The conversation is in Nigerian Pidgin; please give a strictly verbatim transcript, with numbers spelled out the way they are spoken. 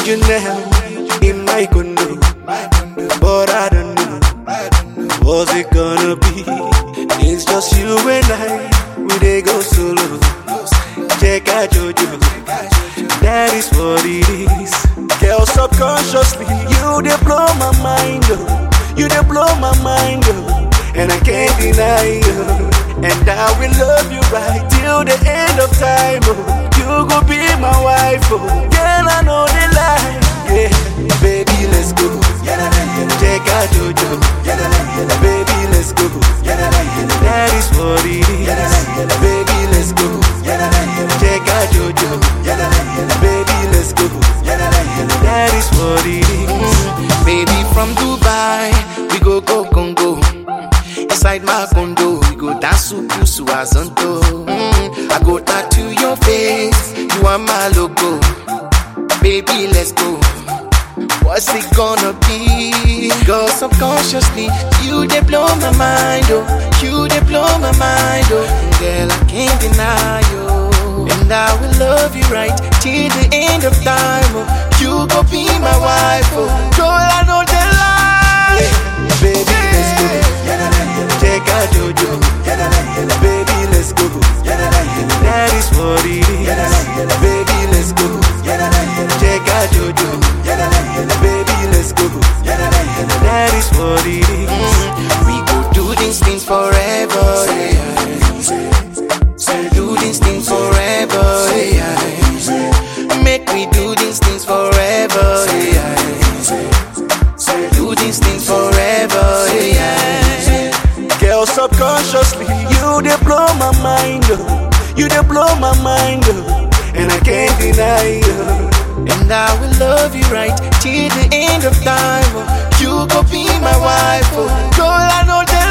need you now in my condo, but I don't know what's it gonna be. It's just you and I, we dey go solo. Check out Jojo, that is what it is. Girl, subconsciously, you dey blow my mind, oh. You dey blow my mind, oh. And I can't deny you. And I will love you right till the end of time, oh. You go be my wife, oh. Girl, I know the lie, yeah. Baby, let's go. Check out Jojo, baby, let's go. That is what it is. Baby, let's go. Check out Jojo, baby, let's go. That is what it is. Baby, from Dubai, we go go Congo. Inside my condo, we go dance to Kusu Azonto. Mm, I go tattoo your face, you are my logo. Baby, let's go. What's it gonna be? Girl, subconsciously, you they blow my mind, oh. You they blow my mind, oh. Girl, I can't deny you. And I will love you right till the end of time, oh. You go be my wife, oh. Girl, I know the lie. Baby, let's go. Check out Jojo, baby, let's go. That is what it is. Baby, let's go. Check out Jojo, baby, let's go. That is what it is. Mm, we go do these things forever, yeah. Do these things forever, yeah. Make we do these things forever, yeah. Do these things forever, yeah. Girl, subconsciously, you dey blow my mind, oh. You dey blow my mind, oh. And I can't deny you. And I will love you right till the end of time, oh. You go be my wife, oh. Girl, I know that